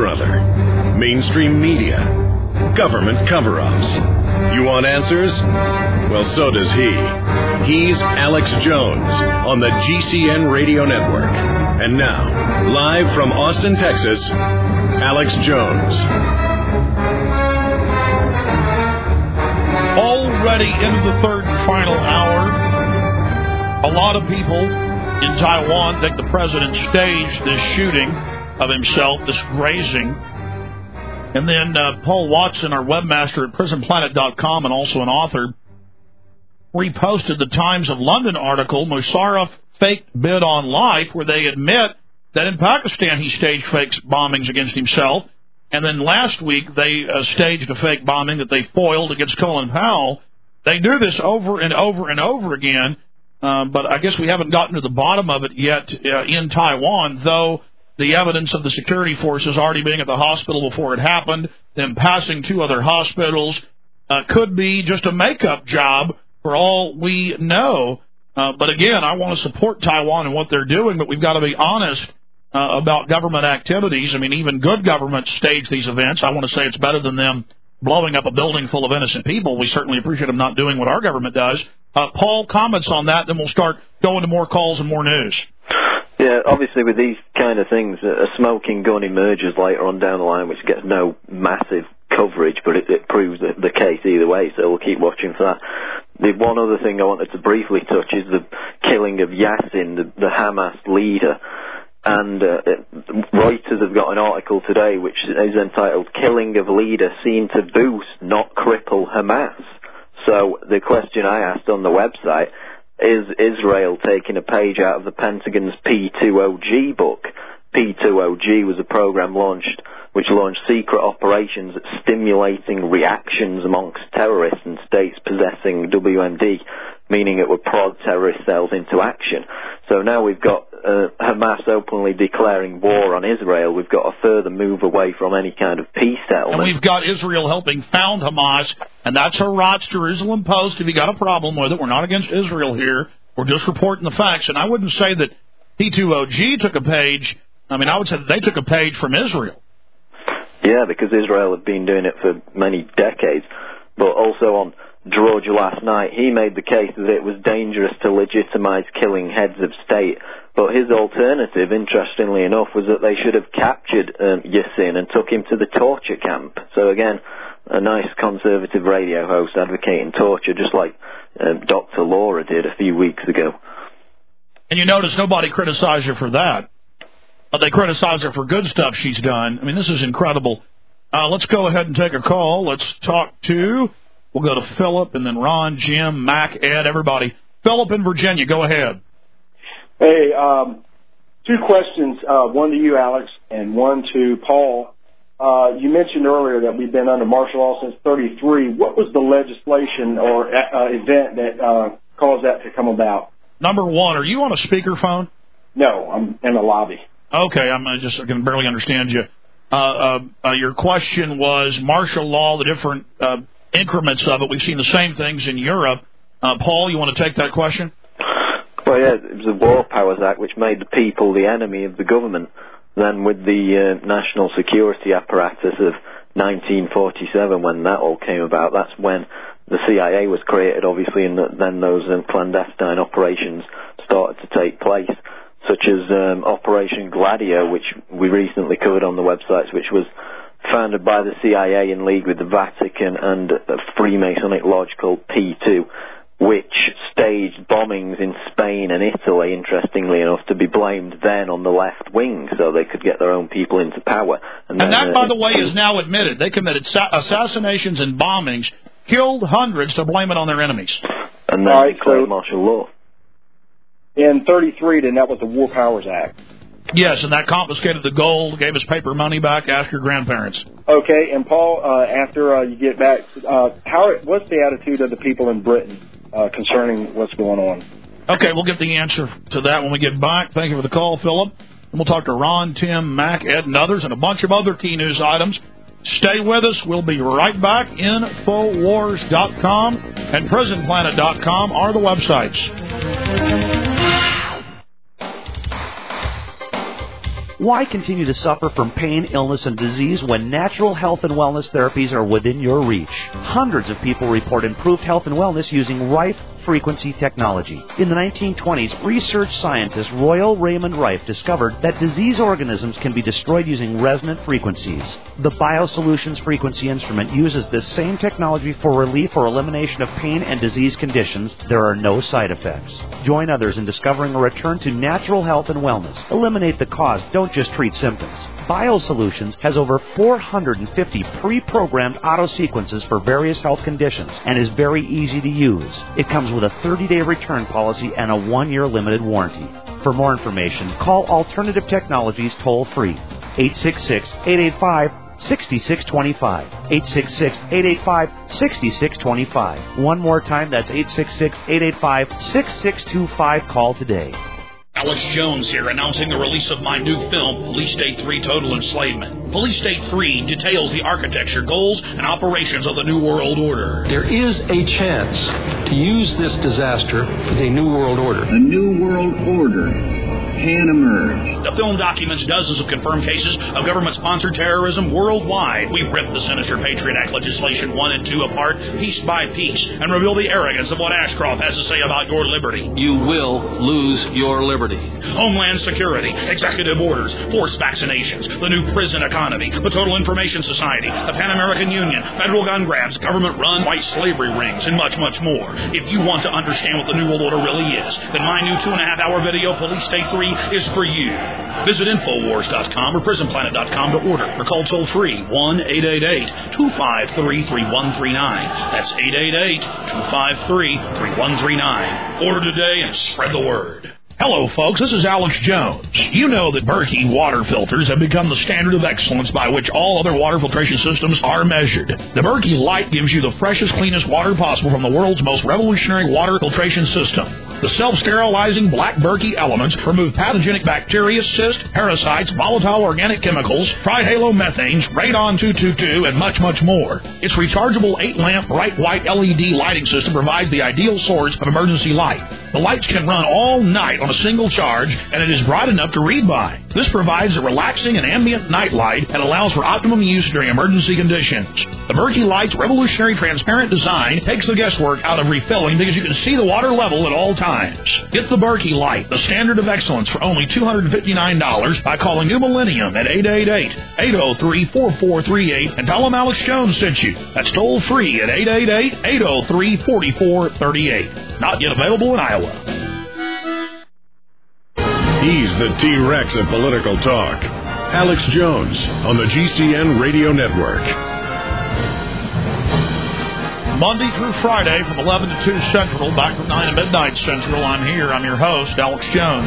or other. Mainstream media. Government cover-ups. You want answers? Well, so does he. He's Alex Jones on the GCN Radio Network. And now, live from Austin, Texas, Alex Jones. Already into the third and final hour. A lot of people in Taiwan think the president staged this shooting of himself, this grazing. And then Paul Watson, our webmaster at prisonplanet.com and also an author, reposted the Times of London article, Musharraf Faked Bid on Life, where they admit that in Pakistan he staged fake bombings against himself. And then last week they staged a fake bombing that they foiled against Colin Powell. They do this over and over and over again, but I guess we haven't gotten to the bottom of it yet in Taiwan, though the evidence of the security forces already being at the hospital before it happened, them passing two other hospitals, could be just a makeup job for all we know. But again, I want to support Taiwan and what they're doing, but we've got to be honest about government activities. I mean, even good governments stage these events. I want to say it's better than them blowing up a building full of innocent people. We certainly appreciate them not doing what our government does. Paul, comments on that, then we'll start going to more calls and more news. Yeah, obviously with these kind of things, a smoking gun emerges later on down the line, which gets no massive coverage, but it proves the case either way, so we'll keep watching for that. The one other thing I wanted to briefly touch is the killing of Yassin, the Hamas leader. And Reuters have got an article today which is entitled, Killing of Leader Seen to Boost, Not Cripple Hamas. So the question I asked on the website, is Israel taking a page out of the Pentagon's P2OG book? P2OG was a program which launched secret operations at stimulating reactions amongst terrorists and states possessing WMD, meaning it would prod terrorist cells into action. So now we've got Hamas openly declaring war on Israel. We've got a further move away from any kind of peace settlement. And we've got Israel helping found Hamas, and that's her rights, Jerusalem Post. If you got a problem with it, we're not against Israel here. We're just reporting the facts. And I wouldn't say that P2OG took a page. I mean, I would say that they took a page from Israel. Yeah, because Israel have been doing it for many decades. But also on George last night, he made the case that it was dangerous to legitimize killing heads of state. But his alternative, interestingly enough, was that they should have captured Yassin and took him to the torture camp. So again, a nice conservative radio host advocating torture, just like Dr. Laura did a few weeks ago. And you notice nobody criticized her for that. But they criticize her for good stuff she's done. I mean, this is incredible. Let's go ahead and take a call. Let's talk to, we'll go to Philip and then Ron, Jim, Mac, Ed, everybody. Philip in Virginia, go ahead. Hey, two questions, one to you, Alex, and one to Paul. You mentioned earlier that we've been under martial law since 1933. What was the legislation or event that caused that to come about? Number one, are you on a speakerphone? No, I'm in the lobby. Okay, I can barely understand you. Your question was martial law, the different increments of it. We've seen the same things in Europe. Paul, you want to take that question? Well, yeah, it was the War Powers Act, which made the people the enemy of the government. Then with the national security apparatus of 1947, when that all came about, that's when the CIA was created, obviously, and then those clandestine operations started to take place, such as Operation Gladio, which we recently covered on the websites, which was founded by the CIA in league with the Vatican and a Freemasonic lodge called P2, which staged bombings in Spain and Italy, interestingly enough, to be blamed then on the left wing so they could get their own people into power. And that, by the way, is now admitted. They committed assassinations and bombings, killed hundreds to blame it on their enemies. And then declared martial law. In 1933, then that was the War Powers Act. Yes, and that confiscated the gold, gave us paper money back. Ask your grandparents. Okay, and Paul, after you get back, what's the attitude of the people in Britain concerning what's going on? Okay, we'll get the answer to that when we get back. Thank you for the call, Philip. And we'll talk to Ron, Tim, Mac, Ed, and others, and a bunch of other key news items. Stay with us. We'll be right back. Infowars.com and PrisonPlanet.com are the websites. Why continue to suffer from pain, illness, and disease when natural health and wellness therapies are within your reach? Hundreds of people report improved health and wellness using Rife frequency technology. In the 1920s, research scientist Royal Raymond Rife discovered that disease organisms can be destroyed using resonant frequencies. The BioSolutions frequency instrument uses this same technology for relief or elimination of pain and disease conditions. There are no side effects. Join others in discovering a return to natural health and wellness. Eliminate the cause. Don't just treat symptoms. BioSolutions has over 450 pre-programmed auto-sequences for various health conditions and is very easy to use. It comes with a 30-day return policy and a 1-year limited warranty. For more information, call Alternative Technologies toll-free, 866-885-6625, 866-885-6625. One more time, that's 866-885-6625. Call today. Alex Jones here, announcing the release of my new film, Police State 3 Total Enslavement. Police State 3 details the architecture, goals, and operations of the New World Order. There is a chance to use this disaster as a New World Order. A New World Order can emerge. The film documents dozens of confirmed cases of government-sponsored terrorism worldwide. We rip the sinister Patriot Act legislation 1 and 2 apart, piece by piece, and reveal the arrogance of what Ashcroft has to say about your liberty. You will lose your liberty. Homeland Security, executive orders, forced vaccinations, the new prison economy, the Total Information Society, the Pan American Union, federal gun grabs, government-run white slavery rings, and much, much more. If you want to understand what the New World Order really is, then my new 2.5-hour video, Police State 3, is for you. Visit Infowars.com or PrisonPlanet.com to order or call toll-free 1-888-253-3139. That's 888-253-3139. Order today and spread the word. Hello, folks. This is Alex Jones. You know that Berkey water filters have become the standard of excellence by which all other water filtration systems are measured. The Berkey Light gives you the freshest, cleanest water possible from the world's most revolutionary water filtration system. The self-sterilizing black Berkey elements remove pathogenic bacteria, cysts, parasites, volatile organic chemicals, trihalomethanes, radon-222, and much, much more. Its rechargeable 8-lamp bright white LED lighting system provides the ideal source of emergency light. The lights can run all night on a single charge, and it is bright enough to read by. This provides a relaxing and ambient night light and allows for optimum use during emergency conditions. The Berkey Light's revolutionary transparent design takes the guesswork out of refilling because you can see the water level at all times. Get the Berkey Light, the standard of excellence, for only $259 by calling New Millennium at 888-803-4438 and tell them Alex Jones sent you. That's toll free at 888-803-4438. Not yet available in Iowa. He's the T-Rex of political talk. Alex Jones on the GCN Radio Network. Monday through Friday from 11 to 2 Central, back from 9 to midnight Central. I'm here. I'm your host, Alex Jones.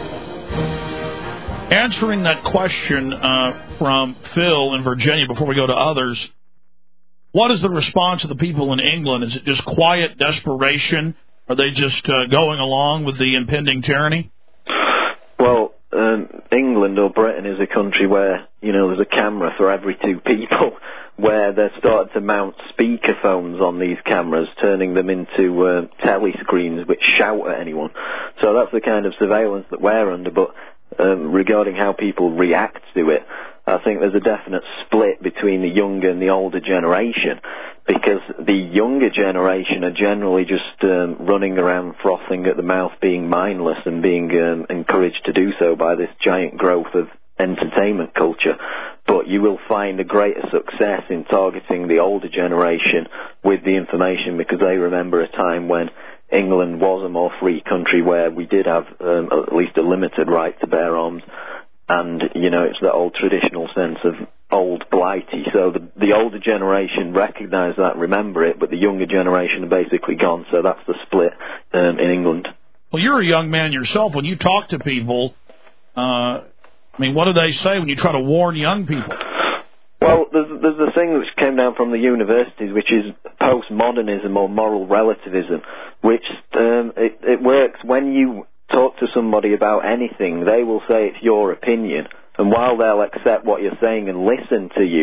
Answering that question from Phil in Virginia before we go to others, what is the response of the people in England? Is it just quiet desperation? Are they just going along with the impending tyranny? Well, England or Britain is a country where, there's a camera for every 2 people, where they're starting to mount speakerphones on these cameras, turning them into telescreens which shout at anyone. So that's the kind of surveillance that we're under. But regarding how people react to it, I think there's a definite split between the younger and the older generation, because the younger generation are generally just running around frothing at the mouth, being mindless and being encouraged to do so by this giant growth of entertainment culture. But you will find a greater success in targeting the older generation with the information, because they remember a time when England was a more free country where we did have at least a limited right to bear arms. And, it's that old traditional sense of old blighty. So the older generation recognise that, remember it, but the younger generation are basically gone. So that's the split in England. Well, you're a young man yourself. When you talk to people, what do they say when you try to warn young people? Well, there's the thing which came down from the universities, which is postmodernism or moral relativism, which it works when you talk to somebody about anything. They will say it's your opinion, and while they'll accept what you're saying and listen to you,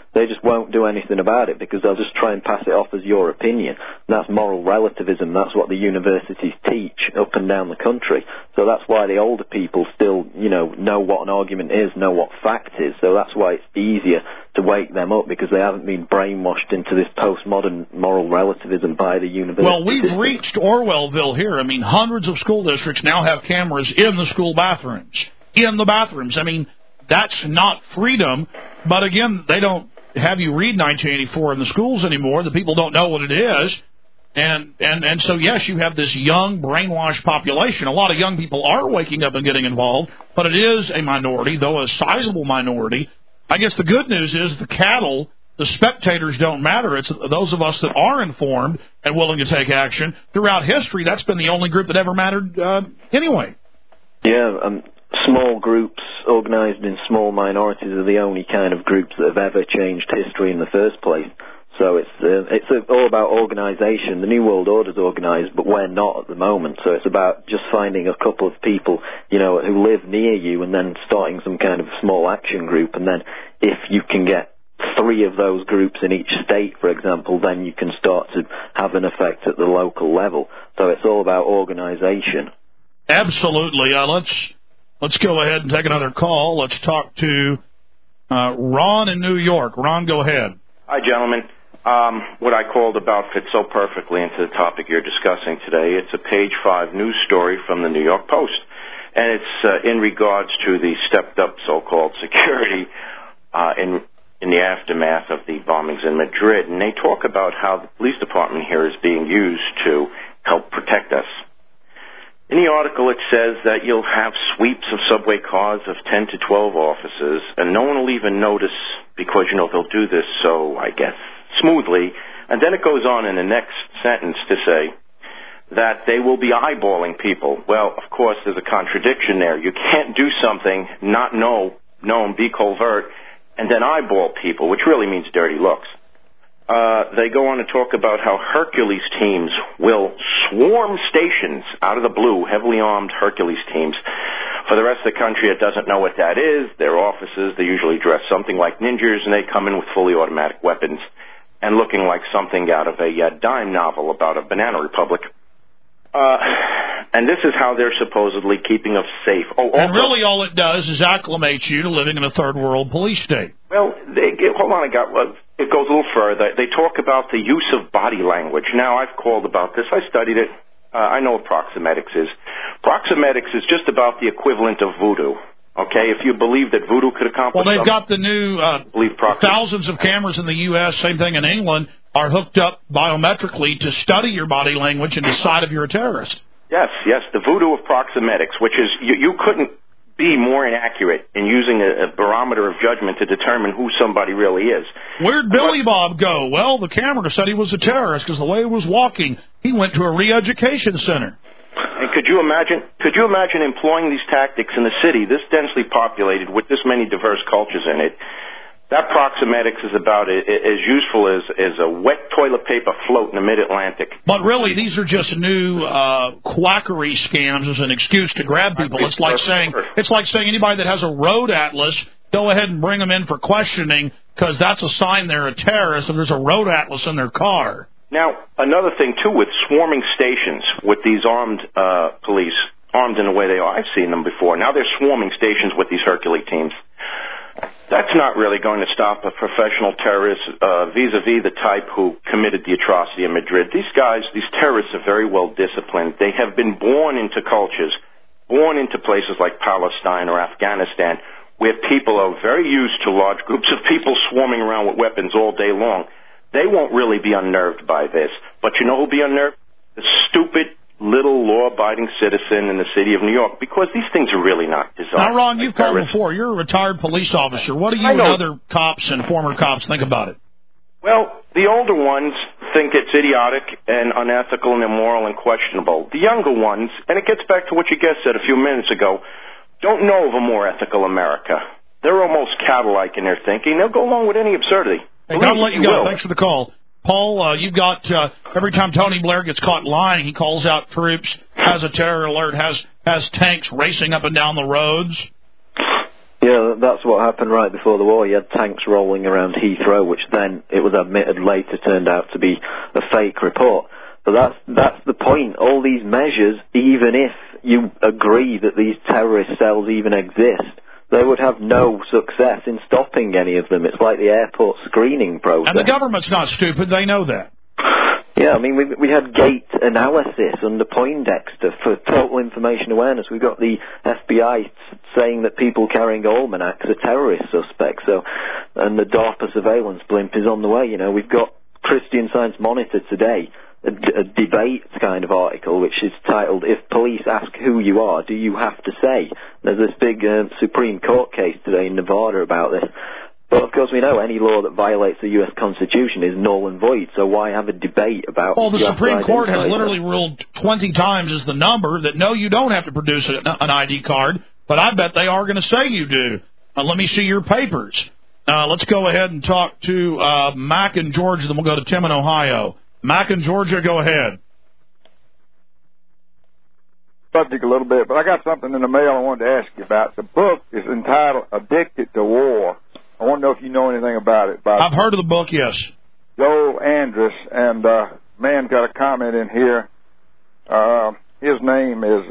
they just won't do anything about it because they'll just try and pass it off as your opinion. And that's moral relativism. That's what the universities teach up and down the country. So that's why the older people still, know what an argument is, know what fact is. So that's why it's easier to wake them up because they haven't been brainwashed into this postmodern moral relativism by the university. Well, we've reached Orwellville here. I mean, hundreds of school districts now have cameras in the school bathrooms. In the bathrooms. I mean, that's not freedom. But again, they don't have you read 1984 in the schools anymore. The people don't know what it is. And so, yes, you have this young, brainwashed population. A lot of young people are waking up and getting involved, but it is a minority, though a sizable minority. I guess the good news is the cattle, the spectators don't matter. It's those of us that are informed and willing to take action. Throughout history, that's been the only group that ever mattered anyway. Yeah, small groups organized in small minorities are the only kind of groups that have ever changed history in the first place. So it's all about organization. The New World Order's organized, but we're not at the moment. So it's about just finding a couple of people, who live near you and then starting some kind of small action group. And then if you can get 3 of those groups in each state, for example, then you can start to have an effect at the local level. So it's all about organization. Absolutely. Let's go ahead and take another call. Let's talk to Ron in New York. Ron, go ahead. Hi, gentlemen. What I called about fits so perfectly into the topic you're discussing today. It's a page 5 news story from the New York Post, and it's in regards to the stepped-up so-called security in the aftermath of the bombings in Madrid. And they talk about how the police department here is being used to help protect us. In the article, it says that you'll have sweeps of subway cars of 10 to 12 officers, and no one will even notice because, they'll do this so, I guess, smoothly. And then it goes on in the next sentence to say that they will be eyeballing people. Well, of course, there's a contradiction there. You can't do something, not known, be covert, and then eyeball people, which really means dirty looks. They go on to talk about how Hercules teams will swarm stations out of the blue, heavily armed Hercules teams. For the rest of the country, it doesn't know what that is. Their officers, they usually dress something like ninjas, and they come in with fully automatic weapons and looking like something out of a dime novel about a banana republic. And this is how they're supposedly keeping us safe. And really all it does is acclimate you to living in a third world police state. Well, hold on, it goes a little further. They talk about the use of body language. Now, I've called about this. I studied it. I know what proxemetics is. Proxemetics is just about the equivalent of voodoo. Okay, if you believe that voodoo could accomplish something. Well, they've got the new thousands of cameras in the U.S., same thing in England, are hooked up biometrically to study your body language and decide if you're a terrorist. Yes, the voodoo of proxemetics, which is you couldn't be more inaccurate in using a barometer of judgment to determine who somebody really is. Where'd Billy Bob go? Well, the camera said he was a terrorist because the way he was walking, he went to a re-education center. And could you imagine employing these tactics in a city this densely populated with this many diverse cultures in it? That proxemetics is about as useful as a wet toilet paper float in the mid-Atlantic. But really, these are just new quackery scams as an excuse to grab people. It's like saying anybody that has a road atlas, go ahead and bring them in for questioning because that's a sign they're a terrorist if there's a road atlas in their car. Now, another thing, too, with swarming stations with these armed police, armed in the way they are. I've seen them before. Now they're swarming stations with these Hercules teams. That's not really going to stop a professional terrorist vis-a-vis the type who committed the atrocity in Madrid. These guys, these terrorists are very well disciplined. They have been born into cultures, born into places like Palestine or Afghanistan, where people are very used to large groups of people swarming around with weapons all day long. They won't really be unnerved by this. But you know who'll be unnerved? The stupid little law-abiding citizen in the city of New York, because these things are really not designed. Now, Ron, you've called before. You're a retired police officer. What do you and other cops and former cops think about it? Well, the older ones think it's idiotic and unethical and immoral and questionable. The younger ones, and it gets back to what your guest said a few minutes ago, don't know of a more ethical America. They're almost cattle-like in their thinking. They'll go along with any absurdity. Hey, God, let you go. Thanks for the call. Paul, you've got, every time Tony Blair gets caught lying, he calls out troops, has a terror alert, has tanks racing up and down the roads. Yeah, Yeah, that's what happened right before the war. You had tanks rolling around Heathrow, which then, it was admitted later, turned out to be a fake report. But that's the point. All these measures, even if you agree that these terrorist cells even exist, they would have no success in stopping any of them. It's like the airport screening process. And the government's not stupid. They know that. Yeah, I mean, we had gate analysis under Poindexter for total information awareness. We've got the FBI saying that people carrying almanacs are terrorist suspects. So, and the DARPA surveillance blimp is on the way. You know, we've got Christian Science Monitor today, a debate kind of article, which is titled, "If Police Ask Who You Are, Do You Have to Say?" There's this big Supreme Court case today in Nevada about this. But, of course, we know any law that violates the U.S. Constitution is null and void, so why have a debate about... Well, the Supreme Court has literally ruled 20 times as the number that, no, you don't have to produce an ID card, but I bet they are going to say you do. Let me see your papers. Let's go ahead and talk to Mac in Georgia, then we'll go to Tim in Ohio. Mac in Georgia, go ahead. Subject a little bit, but I got something in the mail I wanted to ask you about. The book is entitled Addicted to War. I want to know if you know anything about it. I've heard of the book, yes. Joel Andrus, and man got a comment in here. His name is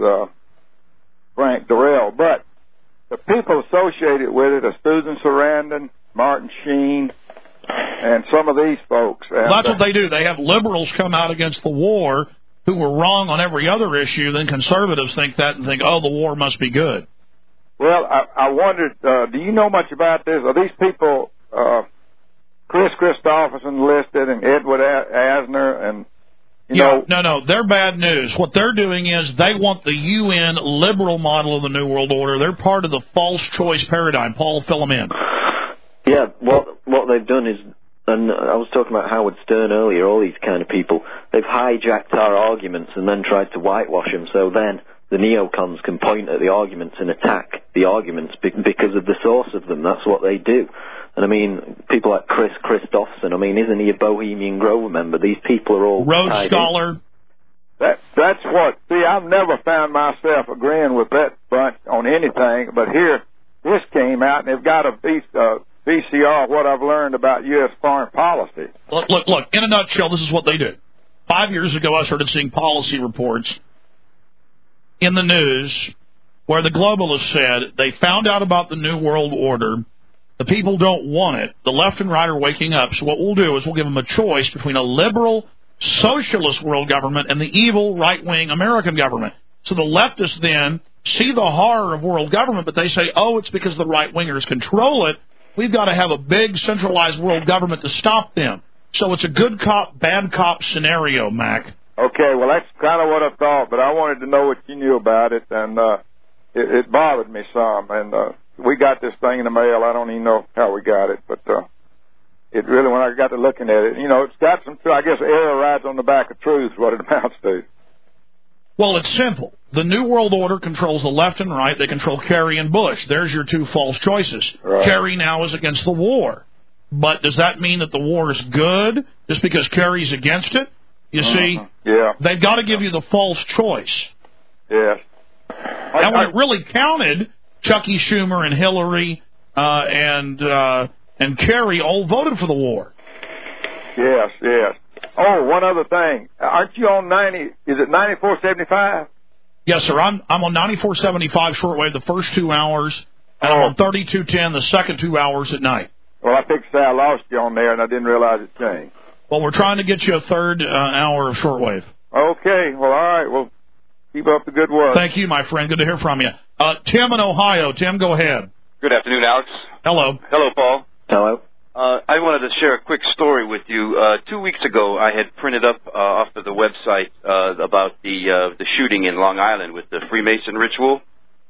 Frank Durrell, but the people associated with it are Susan Sarandon, Martin Sheen, and some of these folks. And, well, that's what they do. They have liberals come out against the war who were wrong on every other issue, then conservatives think that and think, oh, the war must be good. Well, I wondered, do you know much about this? Are these people, Chris Christopherson listed and Edward Asner and, you know... No, they're bad news. What they're doing is they want the UN liberal model of the New World Order. They're part of the false choice paradigm. Paul, fill them in. Yeah, what they've done is, and I was talking about Howard Stern earlier, all these kind of people, they've hijacked our arguments and then tried to whitewash them, so then the neocons can point at the arguments and attack the arguments because of the source of them. That's what they do. And I mean, people like Chris Christopherson, I mean, isn't he a Bohemian Grove member? These people are all... Rhodes Scholar. That's what... See, I've never found myself agreeing with that bunch on anything, but here, this came out, and they've got a VCR of what I've learned about U.S. foreign policy. Look, in a nutshell, this is what they do. 5 years ago, I started seeing policy reports in the news where the globalists said they found out about the New World Order. The people don't want it. The left and right are waking up. So what we'll do is we'll give them a choice between a liberal, socialist world government and the evil, right-wing American government. So the leftists then see the horror of world government, but they say, oh, it's because the right-wingers control it. We've got to have a big centralized world government to stop them. So it's a good cop, bad cop scenario, Mac. Okay, well, that's kind of what I thought, but I wanted to know what you knew about it, and it bothered me some. And we got this thing in the mail. I don't even know how we got it, but it really, when I got to looking at it, you know, it's got some, I guess, error rides on the back of truth, what it amounts to. Well, it's simple. The New World Order controls the left and right. They control Kerry and Bush. There's your two false choices. Right. Kerry now is against the war. But does that mean that the war is good just because Kerry's against it? You see, they've got to give you the false choice. Yes. And when it really counted, Chucky Schumer and Hillary and Kerry all voted for the war. Yes. Oh, one other thing. Aren't you on 90? Is it 94.75? Yes, sir. I'm on 94.75 shortwave the first 2 hours, and I'm on 32.10 the second 2 hours at night. Well, I think I lost you on there, and I didn't realize it changed. Well, we're trying to get you a third hour of shortwave. Okay. Well, all right. Well, keep up the good work. Thank you, my friend. Good to hear from you. Tim in Ohio. Tim, go ahead. Good afternoon, Alex. Hello. Hello, Paul. Hello. I wanted to share a quick story with you. 2 weeks ago, I had printed up off of the website about the shooting in Long Island with the Freemason ritual.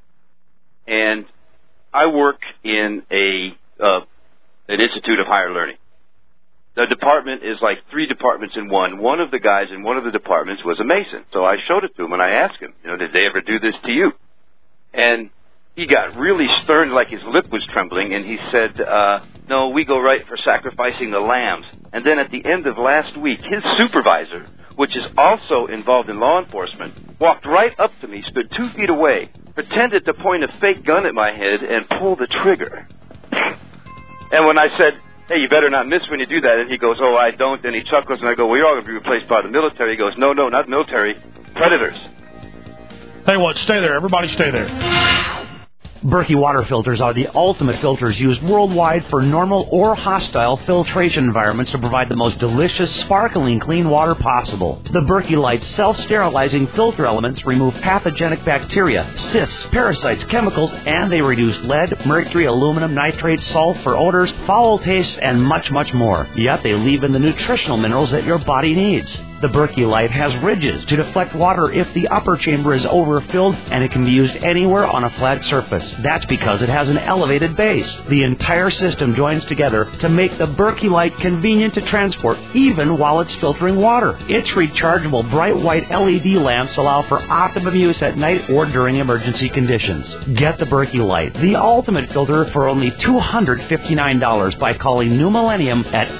And I work in an institute of higher learning. The department is like 3 departments in one. One of the guys in one of the departments was a Mason. So I showed it to him, and I asked him, did they ever do this to you? And he got really stern, like his lip was trembling, and he said, no, we go right for sacrificing the lambs. And then at the end of last week, his supervisor, which is also involved in law enforcement, walked right up to me, stood 2 feet away, pretended to point a fake gun at my head and pull the trigger. And when I said, hey, you better not miss when you do that, and he goes, oh, I don't, and he chuckles, and I go, well, you're all going to be replaced by the military. He goes, no, not military, predators. Tell you what, stay there. Everybody stay there. Berkey water filters are the ultimate filters used worldwide for normal or hostile filtration environments to provide the most delicious, sparkling, clean water possible. The Berkey Light self-sterilizing filter elements remove pathogenic bacteria, cysts, parasites, chemicals, and they reduce lead, mercury, aluminum, nitrates, sulfur, odors, foul tastes, and much, much more. Yet they leave in the nutritional minerals that your body needs. The Berkey Light has ridges to deflect water if the upper chamber is overfilled, and it can be used anywhere on a flat surface. That's because it has an elevated base. The entire system joins together to make the Berkey Light convenient to transport, even while it's filtering water. Its rechargeable bright white LED lamps allow for optimum use at night or during emergency conditions. Get the Berkey Light, the ultimate filter, for only $259 by calling New Millennium at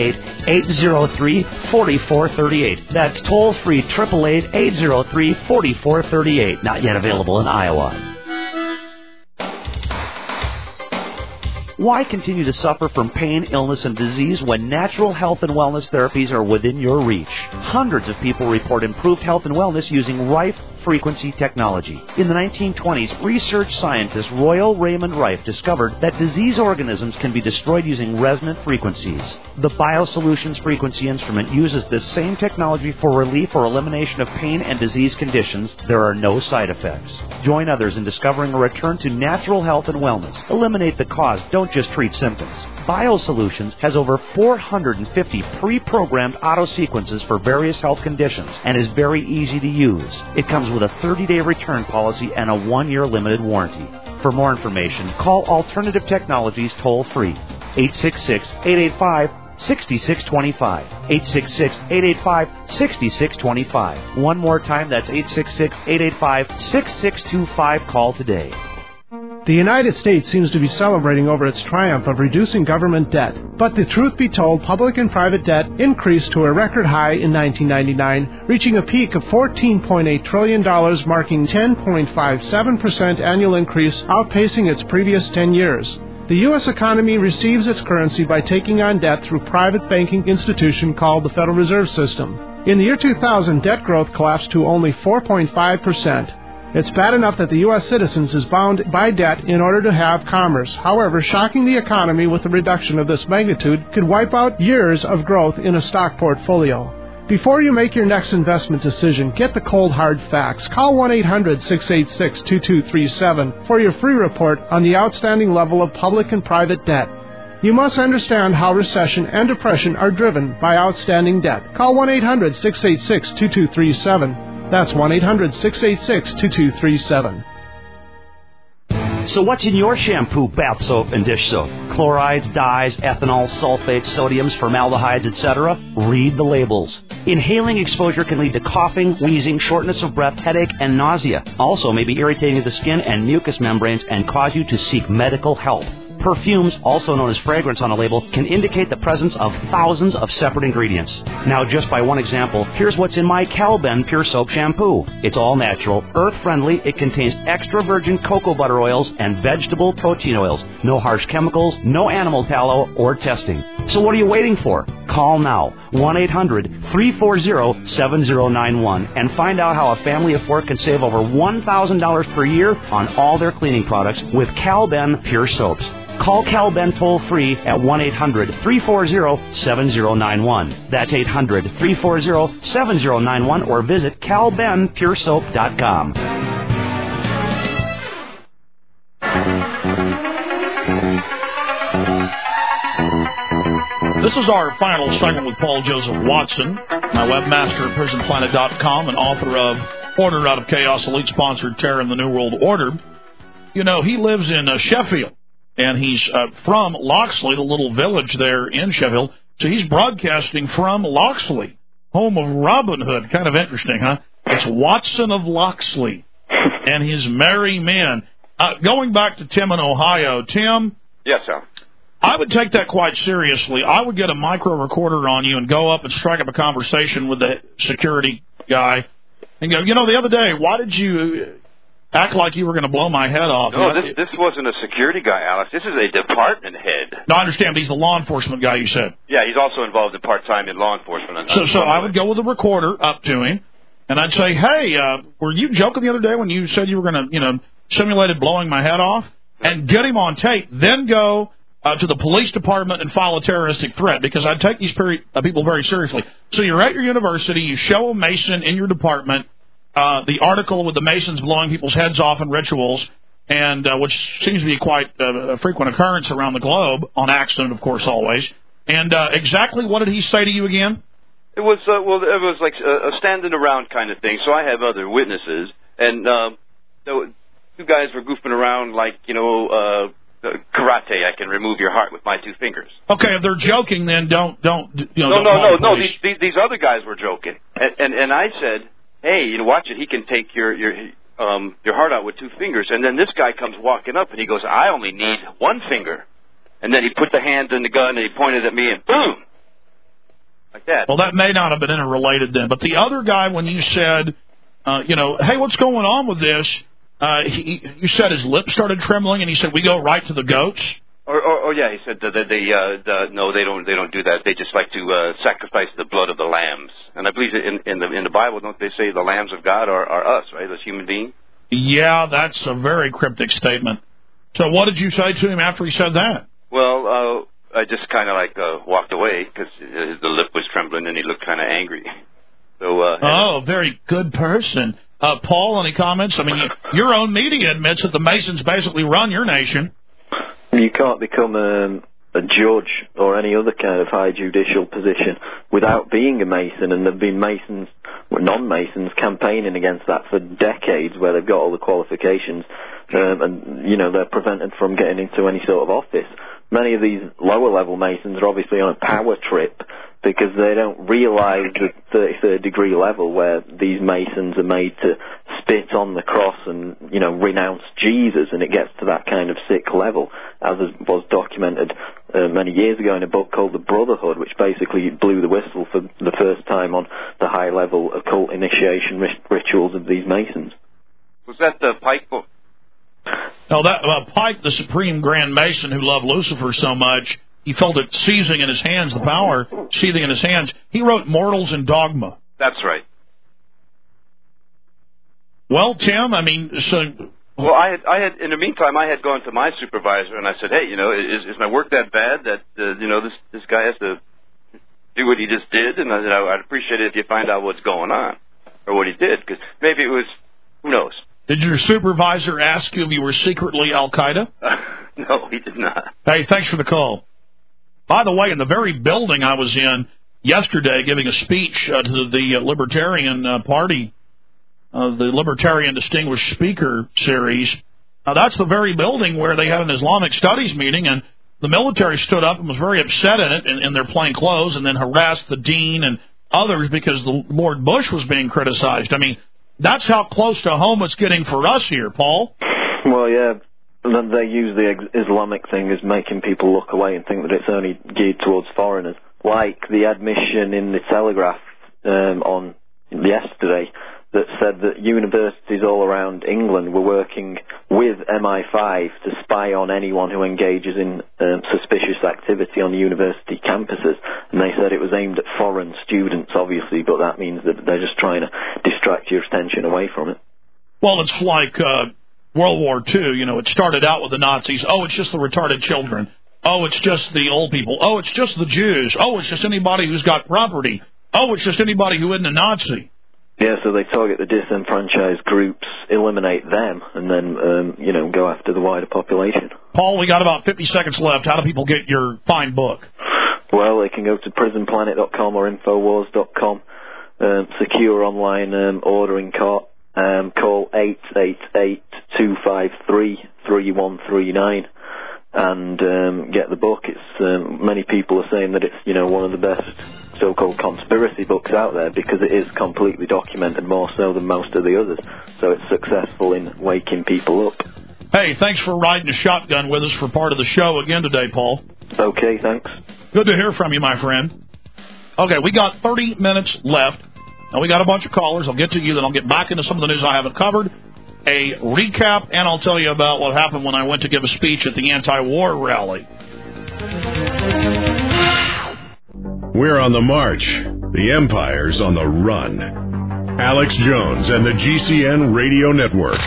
888-803-4438. That's toll-free 888-803-4438. Not yet available in Iowa. Why continue to suffer from pain, illness, and disease when natural health and wellness therapies are within your reach? Hundreds of people report improved health and wellness using Rife frequency technology. In the 1920s, research scientist Royal Raymond Rife discovered that disease organisms can be destroyed using resonant frequencies. The BioSolutions frequency instrument uses this same technology for relief or elimination of pain and disease conditions. There are no side effects. Join others in discovering a return to natural health and wellness. Eliminate the cause. Don't just treat symptoms. BioSolutions has over 450 pre-programmed auto-sequences for various health conditions and is very easy to use. It comes with a 30-day return policy and a 1-year limited warranty. For more information, call Alternative Technologies toll-free, 866-885-6625, 866-885-6625. One more time, that's 866-885-6625. Call today. The United States seems to be celebrating over its triumph of reducing government debt. But the truth be told, public and private debt increased to a record high in 1999, reaching a peak of $14.8 trillion, marking 10.57% annual increase, outpacing its previous 10 years. The U.S. economy receives its currency by taking on debt through a private banking institution called the Federal Reserve System. In the year 2000, debt growth collapsed to only 4.5%. It's bad enough that the U.S. citizens is bound by debt in order to have commerce. However, shocking the economy with a reduction of this magnitude could wipe out years of growth in a stock portfolio. Before you make your next investment decision, get the cold hard facts. Call 1-800-686-2237 for your free report on the outstanding level of public and private debt. You must understand how recession and depression are driven by outstanding debt. Call 1-800-686-2237. That's 1-800-686-2237. So what's in your shampoo, bath soap, and dish soap? Chlorides, dyes, ethanol, sulfates, sodiums, formaldehydes, etc.? Read the labels. Inhaling exposure can lead to coughing, wheezing, shortness of breath, headache, and nausea. Also may be irritating to the skin and mucous membranes and cause you to seek medical help. Perfumes, also known as fragrance on a label, can indicate the presence of thousands of separate ingredients. Now, just by one example, here's what's in my Calben Pure Soap Shampoo. It's all natural, earth-friendly. It contains extra virgin cocoa butter oils and vegetable protein oils. No harsh chemicals, no animal tallow or testing. So what are you waiting for? Call now, 1-800-340-7091, and find out how a family of 4 can save over $1,000 per year on all their cleaning products with Calben Pure Soaps. Call Calben toll-free at 1-800-340-7091. That's 800-340-7091, or visit calbenpuresoap.com. This is our final segment with Paul Joseph Watson, my webmaster at prisonplanet.com and author of Order Out of Chaos, elite-sponsored Terror in the New World Order. You know, he lives in Sheffield, and he's from Loxley, the little village there in Sheffield. So he's broadcasting from Loxley, home of Robin Hood. Kind of interesting, huh? It's Watson of Loxley and his merry men. Going back to Tim in Ohio. Tim? Yes, sir. I would take that quite seriously. I would get a micro recorder on you and go up and strike up a conversation with the security guy and go, you know, the other day, why did you act like you were going to blow my head off. No, this wasn't a security guy, Alex. This is a department head. No, I understand. But he's the law enforcement guy, you said. Yeah, he's also involved in part-time in law enforcement. So I would go with a recorder up to him, and I'd say, hey, were you joking the other day when you said you were going to, simulated blowing my head off? And get him on tape. Then go to the police department and file a terroristic threat, because I take these people very seriously. So you're at your university, you show a Mason in your department the article with the Masons blowing people's heads off in rituals, and which seems to be quite a frequent occurrence around the globe, on accident, of course, always. And exactly what did he say to you again? It was like a standing around kind of thing. So I have other witnesses, and two guys were goofing around like, karate. I can remove your heart with my 2 fingers. Okay, if they're joking, then don't. No. These other guys were joking, and I said, hey, watch it. He can take your heart out with 2 fingers. And then this guy comes walking up, and he goes, I only need 1 finger. And then he put the hand in the gun, and he pointed at me, and boom, like that. Well, that may not have been interrelated then. But the other guy, when you said, hey, what's going on with this? You said his lips started trembling, and he said, we go right to the goats? Yeah, he said no, they don't do that. They just like to sacrifice the blood of the lambs. And I believe in the Bible, don't they say the lambs of God are us, right, those human beings? Yeah, that's a very cryptic statement. So what did you say to him after he said that? Well, I just kind of walked away because the lip was trembling and he looked kind of angry. So very good person. Paul, any comments? I mean, your own media admits that the Masons basically run your nation. You can't become a judge or any other kind of high judicial position without being a Mason, and there have been Masons, non-Masons, campaigning against that for decades, where they've got all the qualifications, and they're prevented from getting into any sort of office. Many of these lower-level Masons are obviously on a power trip because they don't realize the 33rd degree level where these Masons are made to spit on the cross and, renounce Jesus, and it gets to that kind of sick level, as was documented many years ago in a book called The Brotherhood, which basically blew the whistle for the first time on the high-level occult initiation rituals of these Masons. Was that the Pike book? No, that Pike, the Supreme Grand Mason who loved Lucifer so much, he felt it seizing in his hands, the power seething in his hands. He wrote Mortals and Dogma. That's right. Well, Tim, I mean, so... Well, I had in the meantime, I had gone to my supervisor and I said, hey, is my work that bad that, this guy has to do what he just did? And I said, I'd appreciate it if you find out what's going on, or what he did, because maybe it was, who knows? Did your supervisor ask you if you were secretly Al-Qaeda? No, he did not. Hey, thanks for the call. By the way, in the very building I was in yesterday giving a speech to the Libertarian Party, the Libertarian Distinguished Speaker Series, that's the very building where they had an Islamic Studies meeting, and the military stood up and was very upset in it in their plain clothes, and then harassed the dean and others because the Lord Bush was being criticized. I mean, that's how close to home it's getting for us here, Paul. Well, yeah. They use the Islamic thing as making people look away and think that it's only geared towards foreigners. Like the admission in the Telegraph on yesterday that said that universities all around England were working with MI5 to spy on anyone who engages in suspicious activity on the university campuses. And they said it was aimed at foreign students, obviously, but that means that they're just trying to distract your attention away from it. Well, it's like... World War II, it started out with the Nazis. Oh, it's just the retarded children. Oh, it's just the old people. Oh, it's just the Jews. Oh, it's just anybody who's got property. Oh, it's just anybody who isn't a Nazi. Yeah, so they target the disenfranchised groups, eliminate them, and then, go after the wider population. Paul, we got about 50 seconds left. How do people get your fine book? Well, they can go to prisonplanet.com or infowars.com, secure online ordering cart. Call 888-253-3139 and get the book. It's many people are saying that it's one of the best so-called conspiracy books out there because it is completely documented, more so than most of the others. So it's successful in waking people up. Hey, thanks for riding a shotgun with us for part of the show again today, Paul. Okay, thanks. Good to hear from you, my friend. Okay, we got 30 minutes left. Now, we got a bunch of callers. I'll get to you, then I'll get back into some of the news I haven't covered. a recap, and I'll tell you about what happened when I went to give a speech at the anti-war rally. We're on the march. The Empire's on the run. Alex Jones and the GCN Radio Network.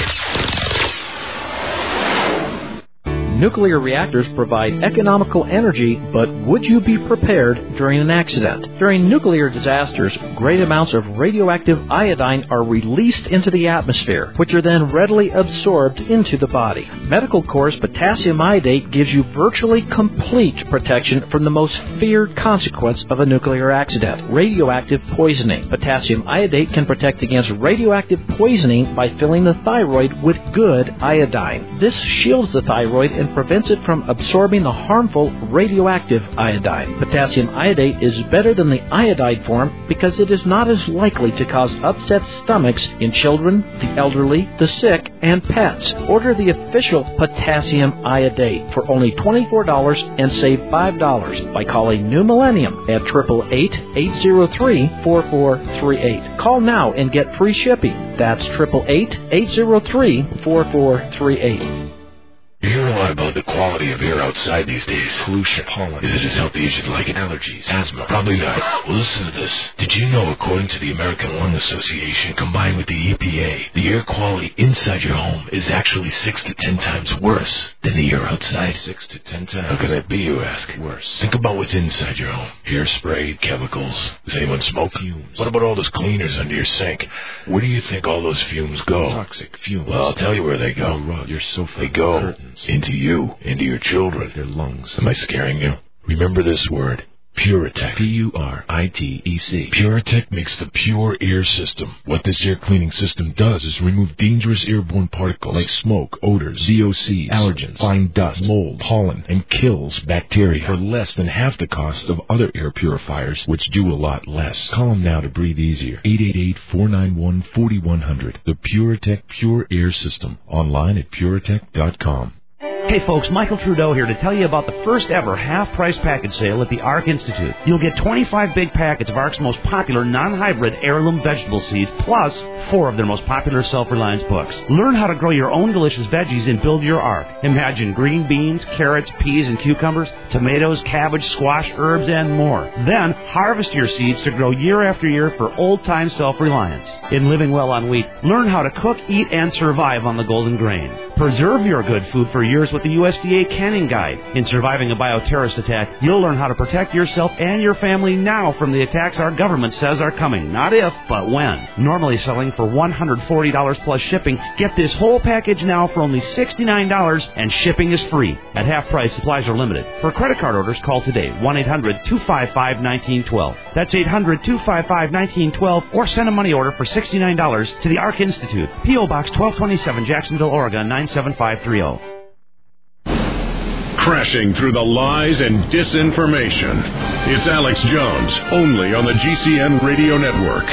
Nuclear reactors provide economical energy, but would you be prepared during an accident? During nuclear disasters, great amounts of radioactive iodine are released into the atmosphere, which are then readily absorbed into the body. Medical Corps' potassium iodate gives you virtually complete protection from the most feared consequence of a nuclear accident, radioactive poisoning. Potassium iodate can protect against radioactive poisoning by filling the thyroid with good iodine. This shields the thyroid and prevents it from absorbing the harmful radioactive iodine. Potassium iodate is better than the iodide form because it is not as likely to cause upset stomachs in children, the elderly, the sick, and pets. Order the official potassium iodate for only $24 and save $5 by calling New Millennium at 888-803-4438. Call now and get free shipping. That's 888-803-4438. You hear a lot about the quality of air outside these days. Pollution, pollen. Is it as healthy as you'd like it? Allergies, asthma. Probably not. Well, listen to this. Did you know, according to the American Lung Association, combined with the EPA, the air quality inside your home is actually 6 to 10 times worse than the air outside? 6 to 10 times. How could that be, you ask? Worse. Think about what's inside your home. Hairspray, chemicals. Does anyone smoke? Fumes. What about all those cleaners under your sink? Where do you think all those fumes go? Toxic fumes. Well, I'll tell you where they go. Your sofa. They go. Curtains. Into you, into your children, their lungs. Am I scaring you? Remember this word, Puritech. P-U-R-I-T-E-C. Puritech makes the pure air system. What this air cleaning system does is remove dangerous airborne particles like smoke, odors, VOCs, allergens, fine dust, mold, pollen, and kills bacteria for less than half the cost of other air purifiers, which do a lot less. Call them now to breathe easier. 888-491-4100. The Puritech Pure Air System. Online at puritech.com. Hey folks, Michael Trudeau here to tell you about the first ever half-price package sale at the ARC Institute. You'll get 25 big packets of ARC's most popular non-hybrid heirloom vegetable seeds, plus 4 of their most popular self-reliance books. Learn how to grow your own delicious veggies and build your ARC. Imagine green beans, carrots, peas, and cucumbers, tomatoes, cabbage, squash, herbs, and more. Then harvest your seeds to grow year after year for old-time self-reliance. In Living Well on Wheat, learn how to cook, eat, and survive on the golden grain. Preserve your good food for years with the USDA Canning Guide. In surviving a bioterrorist attack, you'll learn how to protect yourself and your family now from the attacks our government says are coming. Not if, but when. Normally selling for $140 plus shipping, get this whole package now for only $69, and shipping is free. At half price, supplies are limited. For credit card orders, call today, 1-800-255-1912. That's 800-255-1912, or send a money order for $69 to the ARC Institute, P.O. Box 1227, Jacksonville, Oregon, 97530. Crashing through the lies and disinformation. It's Alex Jones, only on the GCN Radio Network.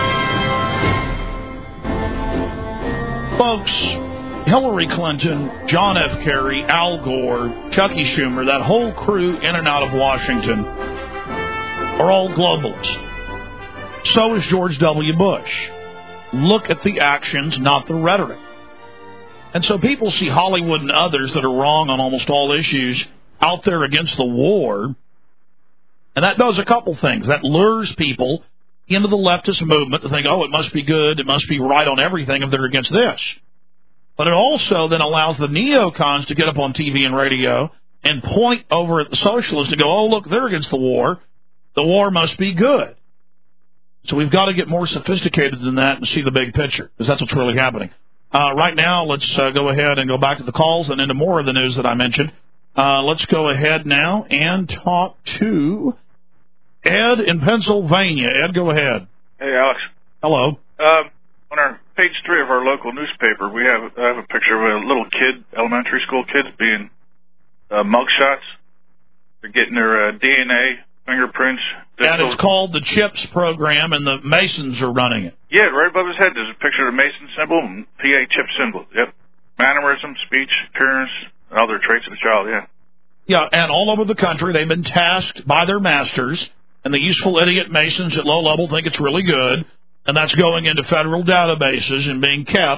Folks, Hillary Clinton, John F. Kerry, Al Gore, Chucky Schumer, that whole crew in and out of Washington are all globalists. So is George W. Bush. Look at the actions, not the rhetoric. And so people see Hollywood and others that are wrong on almost all issues out there against the war. And that does a couple things. That lures people into the leftist movement to think, oh, it must be good, it must be right on everything if they're against this. But it also then allows the neocons to get up on TV and radio and point over at the socialists and go, oh, look, they're against the war. The war must be good. So we've got to get more sophisticated than that and see the big picture, because that's what's really happening. Right now, let's go ahead and go back to the calls and into more of the news that I mentioned. Let's go ahead now and talk to Ed in Pennsylvania. Ed, go ahead. Hey, Alex. Hello. On our page 3 of our local newspaper, I have a picture of a little kid, elementary school kids, being mugshots. They're getting their DNA, fingerprints. And it's called the CHIPS program, and the Masons are running it. Yeah, right above his head there's a picture of the Mason symbol and PA chip symbol. Yep. Mannerism, speech, appearance, other traits of the child, yeah. Yeah, and all over the country they've been tasked by their masters, and the useful idiot Masons at low level think it's really good, and that's going into federal databases and being kept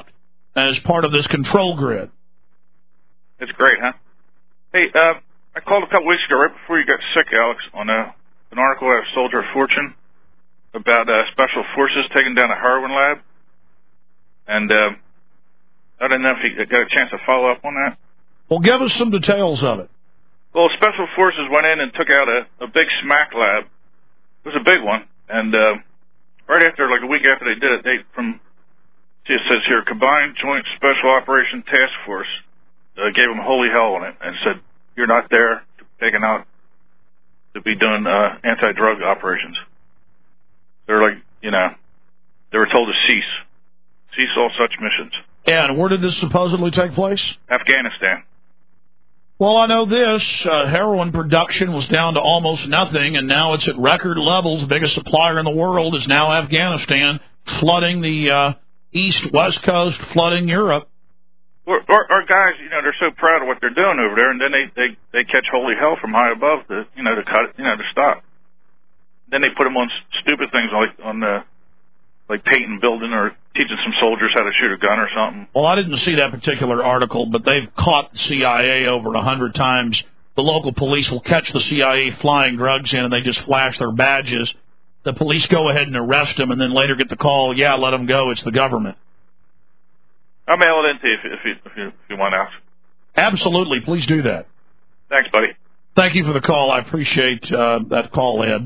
as part of this control grid. It's great, huh? Hey, I called a couple weeks ago, right before you got sick, Alex, on an article out of Soldier of Fortune about Special Forces taking down a heroin lab. And I don't know if you got a chance to follow up on that. Well, give us some details of it. Well, Special Forces went in and took out a big smack lab. It was a big one. And right after, like a week after they did it, it says here, Combined Joint Special Operations Task Force gave them holy hell on it and said, you're not there, taken out to be doing anti-drug operations. They're like, they were told to cease all such missions. Yeah, and where did this supposedly take place? Afghanistan. Well, I know this. Heroin production was down to almost nothing, and now it's at record levels. The biggest supplier in the world is now Afghanistan, flooding the east-west coast, flooding Europe. Our guys, they're so proud of what they're doing over there, and then they catch holy hell from high above to cut, to stop. Then they put them on stupid things like painting building or teaching some soldiers how to shoot a gun or something. Well, I didn't see that particular article, but they've caught the CIA over 100 times. The local police will catch the CIA flying drugs in, and they just flash their badges. The police go ahead and arrest them, and then later get the call, yeah, let them go, it's the government. I'll mail it in to you if you want out. Absolutely, please do that. Thanks, buddy. Thank you for the call. I appreciate that call, Ed.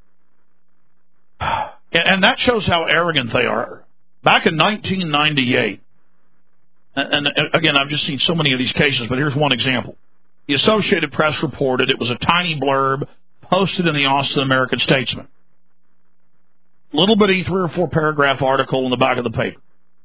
And that shows how arrogant they are. Back in 1998, and again, I've just seen so many of these cases, but here's one example. The Associated Press reported it was a tiny blurb posted in the Austin American-Statesman. Little bitty 3 or 4 paragraph article in the back of the paper.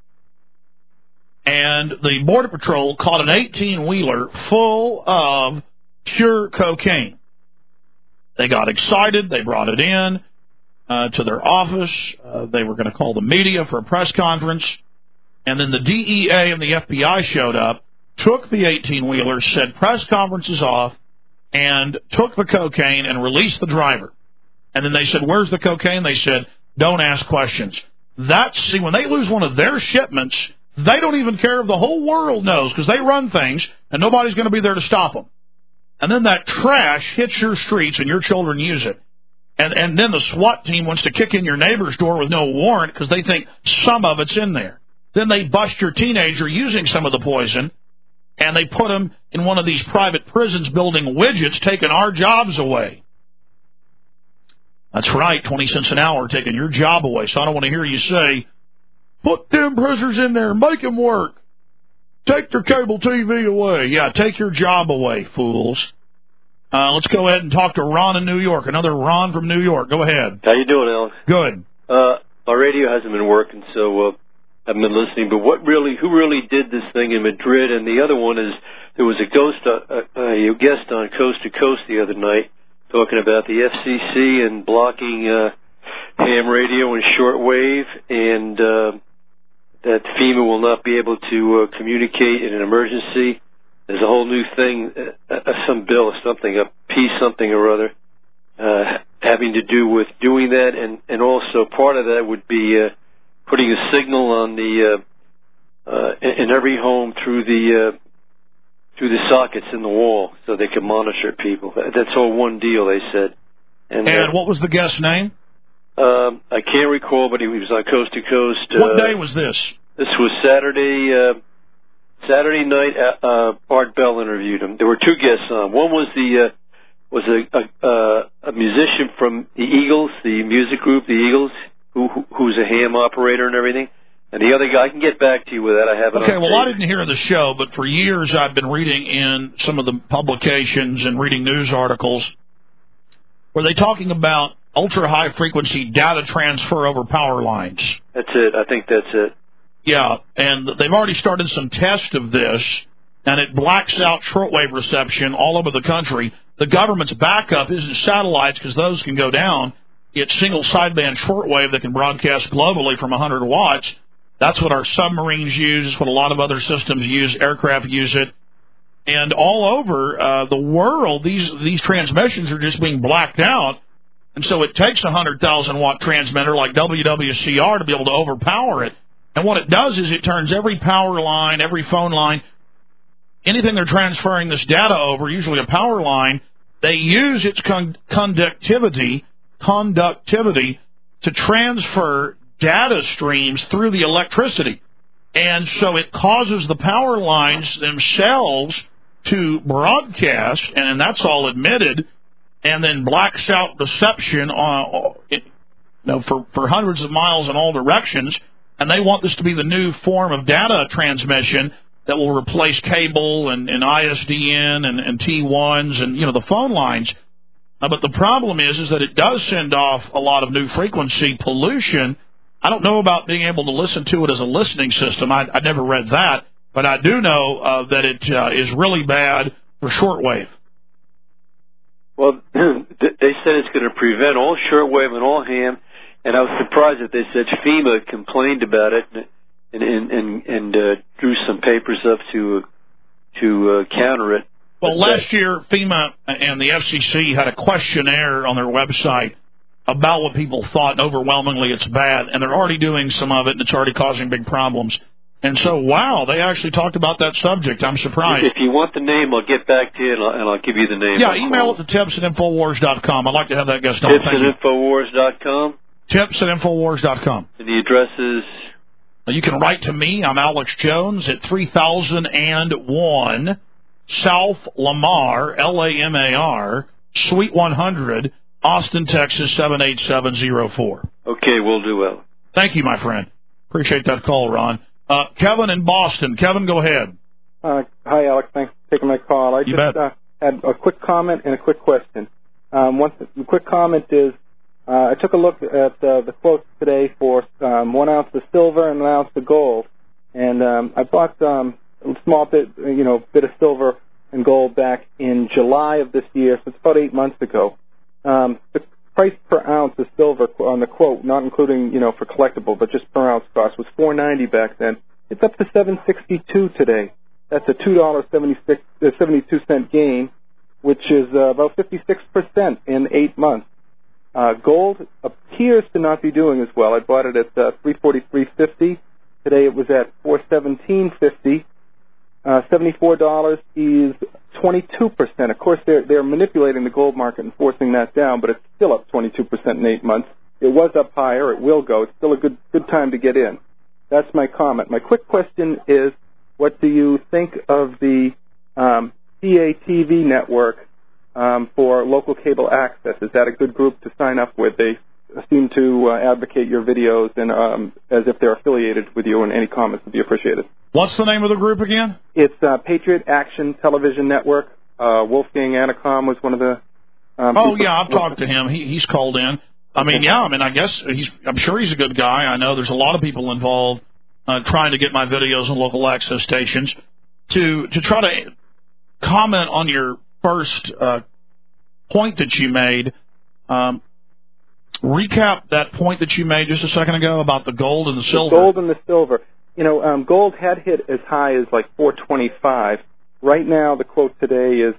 And the Border Patrol caught an 18-wheeler full of pure cocaine. They got excited. They brought it in to their office. They were going to call the media for a press conference. And then the DEA and the FBI showed up, took the 18-wheeler, said press conference is off, and took the cocaine and released the driver. And then they said, where's the cocaine? They said, don't ask questions. See, when they lose one of their shipments, they don't even care if the whole world knows because they run things, and nobody's going to be there to stop them. And then that trash hits your streets, and your children use it. And then the SWAT team wants to kick in your neighbor's door with no warrant because they think some of it's in there. Then they bust your teenager using some of the poison, and they put him in one of these private prisons building widgets, taking our jobs away. That's right, 20 cents an hour taking your job away. So I don't want to hear you say, put them prisoners in there, make them work. Take their cable TV away. Yeah, take your job away, fools. Let's go ahead and talk to Ron in New York. Another Ron from New York. Go ahead. How you doing, Alex? Good. Our radio hasn't been working, so I haven't been listening. But who really did this thing in Madrid? And the other one is there was a guest on Coast to Coast the other night talking about the FCC and blocking ham radio and shortwave, and that FEMA will not be able to communicate in an emergency. There's a whole new thing, some bill or something, a piece something or other, having to do with doing that, and also part of that would be putting a signal on in every home through the sockets in the wall so they can monitor people. That's all one deal, they said. And what was the guest's name? I can't recall, but he was on Coast to Coast. What day was this? This was Saturday night. Art Bell interviewed him. There were 2 guests on. One was a musician from the Eagles, the music group, the Eagles, who's a ham operator and everything. And the other guy, I can get back to you with that. I have it. Okay, well, I didn't hear the show, but for years I've been reading in some of the publications and reading news articles where they're talking about ultra-high frequency data transfer over power lines. That's it. I think that's it. Yeah, and they've already started some tests of this, and it blacks out shortwave reception all over the country. The government's backup isn't satellites because those can go down. It's single sideband shortwave that can broadcast globally from 100 watts. That's what our submarines use. It's what a lot of other systems use. Aircraft use it. And all over the world, these transmissions are just being blacked out. And so it takes a 100,000-watt transmitter like WWCR to be able to overpower it. And what it does is it turns every power line, every phone line, anything they're transferring this data over, usually a power line, they use its conductivity to transfer data streams through the electricity. And so it causes the power lines themselves to broadcast, and that's all admitted, and then blacks out reception for hundreds of miles in all directions. And they want this to be the new form of data transmission that will replace cable and ISDN and T1s and, the phone lines. But the problem is that it does send off a lot of new frequency pollution. I don't know about being able to listen to it as a listening system. I never read that. But I do know that it is really bad for shortwave. Well, they said it's going to prevent all shortwave and all ham, and I was surprised that they said FEMA complained about it and drew some papers up to counter it. Well, last year, FEMA and the FCC had a questionnaire on their website about what people thought, and overwhelmingly it's bad, and they're already doing some of it, and it's already causing big problems. And so, wow, they actually talked about that subject. I'm surprised. If you want the name, I'll get back to you, and I'll give you the name. Yeah, email it to tips@infowars.com. I'd like to have that guest on. Tips@infowars.com? Tips@infowars.com. And the address is? You can write to me. I'm Alex Jones at 3001 South Lamar, Lamar, Suite 100, Austin, Texas, 78704. Okay, we'll do well. Thank you, my friend. Appreciate that call, Ron. Kevin in Boston. Kevin, go ahead. Hi, Alex. Thanks for taking my call. I just had a quick comment and a quick question. The quick comment is I took a look at the quotes today for 1 ounce of silver and 1 ounce of gold, and I bought a small bit of silver and gold back in July of this year, so it's about 8 months ago. The price per ounce of silver on the quote, not including, for collectible, but just per ounce cost, was $4.90 back then. It's up to $7.62 today. That's a $2.72 gain, which is about 56% in 8 months. Gold appears to not be doing as well. I bought it at $343.50. Today it was at $417.50. $74 is 22%. Of course, they're manipulating the gold market and forcing that down, but it's still up 22% in 8 months. It was up higher. It will go. It's still a good time to get in. That's my comment. My quick question is, what do you think of the CATV network for local cable access? Is that a good group to sign up with? They seem to advocate your videos and as if they're affiliated with you, and any comments would be appreciated. What's the name of the group again? It's Patriot Action Television Network. Wolfgang Anacom was one of the... I've talked to him. He's called in. I guess I'm sure he's a good guy. I know there's a lot of people involved trying to get my videos on local access stations. To try to comment on your first point that you made, recap that point that you made just a second ago about the gold and the silver. The gold and the silver. Gold had hit as high as like $425. Right now, the quote today is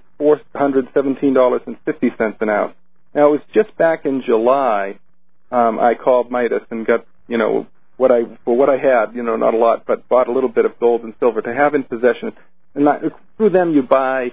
$417.50 an ounce. Now, it was just back in July I called Midas and got, what I had, not a lot, but bought a little bit of gold and silver to have in possession. And through them, you buy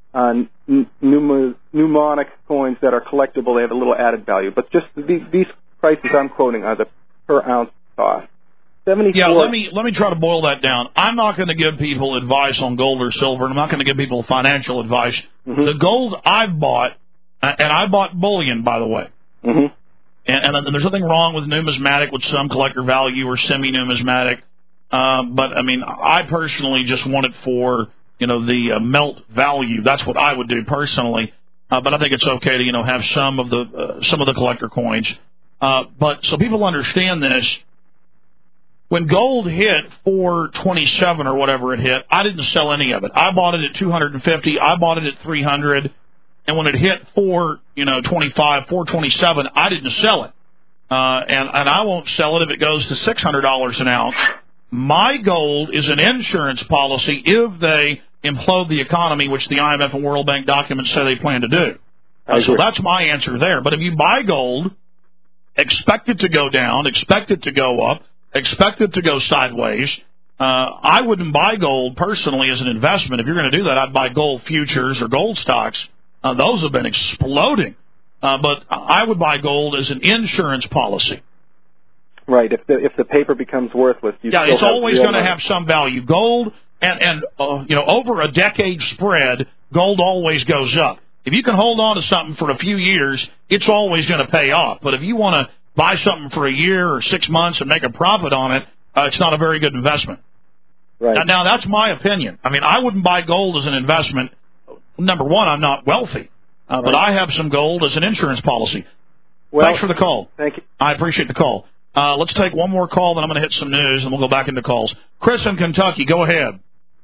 mnemonic coins that are collectible. They have a little added value. But just these prices I'm quoting are the per ounce cost. 74. Yeah, let me try to boil that down. I'm not going to give people advice on gold or silver, and I'm not going to give people financial advice. Mm-hmm. The gold I've bought, and I bought bullion, by the way. Mm-hmm. And there's nothing wrong with numismatic with some collector value or semi-numismatic. But, I personally just want it for, the melt value. That's what I would do personally. But I think it's okay to, have some of the collector coins. But so people understand this. When gold hit 427 or whatever it hit, I didn't sell any of it. I bought it at 250. I bought it at 300. And when it hit 425, 427, I didn't sell it. And I won't sell it if it goes to $600 an ounce. My gold is an insurance policy if they implode the economy, which the IMF and World Bank documents say they plan to do. So that's my answer there. But if you buy gold, expect it to go down, expect it to go up, expect it to go sideways. I wouldn't buy gold personally as an investment. If you're going to do that, I'd buy gold futures or gold stocks. Those have been exploding. But I would buy gold as an insurance policy. Right. If the paper becomes worthless, it's always going to have some value. Gold and over a decade spread, gold always goes up. If you can hold on to something for a few years, it's always going to pay off. But if you want to buy something for a year or 6 months and make a profit on it, it's not a very good investment. Right. Now, that's my opinion. I mean, I wouldn't buy gold as an investment. Number one, I'm not wealthy, but I have some gold as an insurance policy. Well, thanks for the call. Thank you. I appreciate the call. Let's take one more call, then I'm going to hit some news, and we'll go back into calls. Chris in Kentucky, go ahead.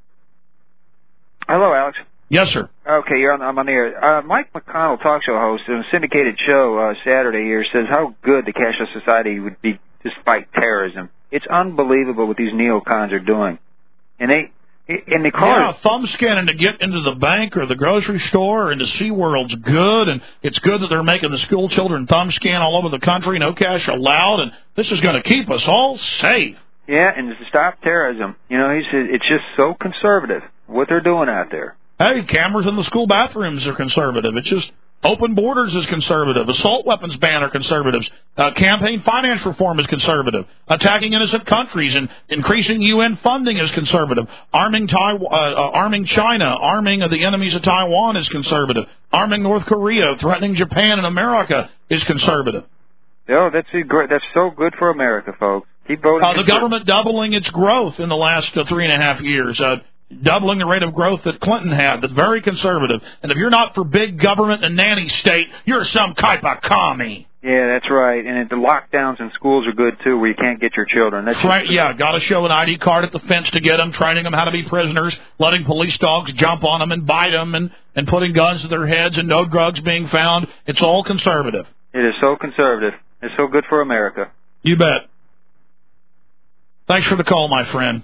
Hello, Alex. Yes, sir. Okay, I'm on the air. Mike McConnell, talk show host, in a syndicated show Saturday here, says how good the cashless society would be to fight terrorism. It's unbelievable what these neocons are doing. And they call it... thumb scanning to get into the bank or the grocery store or into SeaWorld's good, and it's good that they're making the school children thumb scan all over the country, no cash allowed, and this is going to keep us all safe. Yeah, and to stop terrorism. He said it's just so conservative, what they're doing out there. Hey, cameras in the school bathrooms are conservative. It's just open borders is conservative. Assault weapons ban are conservatives. Campaign finance reform is conservative. Attacking innocent countries and increasing UN funding is conservative. Arming China, arming the enemies of Taiwan is conservative. Arming North Korea, threatening Japan and America is conservative. Oh, that's so good for America, folks. Keep voting. The government doubling its growth in the last 3.5 years. Doubling the rate of growth that Clinton had. That's very conservative. And if you're not for big government and nanny state, you're some type of commie. Yeah, that's right. And the lockdowns in schools are good, too, where you can't get your children. That's right, got to show an ID card at the fence to get them, training them how to be prisoners, letting police dogs jump on them and bite them, and putting guns to their heads and no drugs being found. It's all conservative. It is so conservative. It's so good for America. You bet. Thanks for the call, my friend.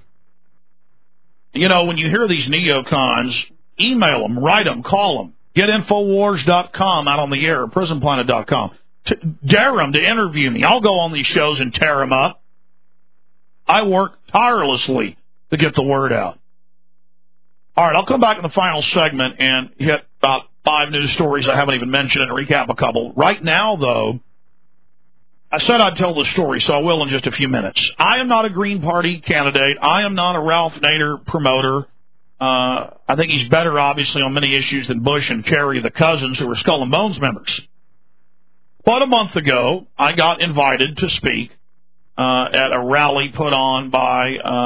When you hear these neocons, email them, write them, call them. Get Infowars.com out on the air, PrisonPlanet.com. Dare them to interview me. I'll go on these shows and tear them up. I work tirelessly to get the word out. All right, I'll come back in the final segment and hit about 5 news stories I haven't even mentioned and recap a couple. Right now, though, I said I'd tell the story, so I will in just a few minutes. I am not a Green Party candidate. I am not a Ralph Nader promoter. I think he's better, obviously, on many issues than Bush and Kerry, the cousins, who were Skull and Bones members. But a month ago, I got invited to speak at a rally put on by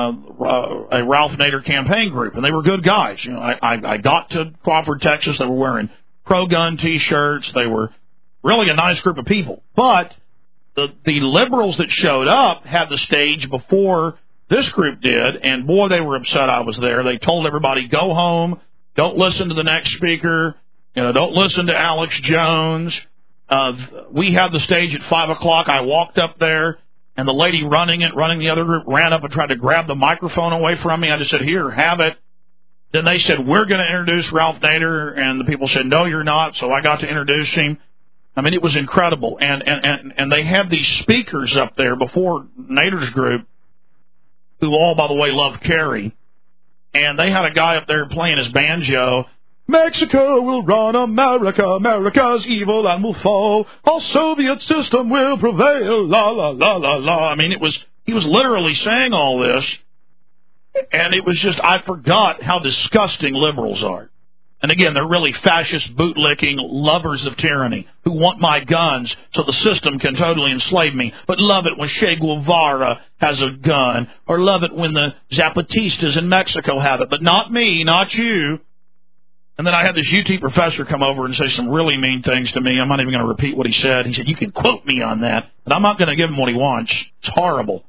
a Ralph Nader campaign group, and they were good guys. I got to Crawford, Texas. They were wearing pro-gun T-shirts. They were really a nice group of people. But the liberals that showed up had the stage before this group did, and boy, they were upset I was there. They told everybody, go home, don't listen to the next speaker, don't listen to Alex Jones. We had the stage at 5 o'clock. I walked up there, and the lady running the other group, ran up and tried to grab the microphone away from me. I just said, here, have it. Then they said, we're going to introduce Ralph Nader, and the people said, no, you're not, so I got to introduce him. I mean, it was incredible. And they had these speakers up there before Nader's group, who all, by the way, love Kerry. And they had a guy up there playing his banjo. Mexico will run America. America's evil and will fall. Our Soviet system will prevail. La, la, la, la, la. I mean, he was literally saying all this. And it was just, I forgot how disgusting liberals are. And again, they're really fascist, bootlicking lovers of tyranny who want my guns so the system can totally enslave me, but love it when Che Guevara has a gun, or love it when the Zapatistas in Mexico have it, but not me, not you. And then I had this UT professor come over and say some really mean things to me. I'm not even going to repeat what he said. He said, you can quote me on that, but I'm not going to give him what he wants. It's horrible.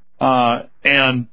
And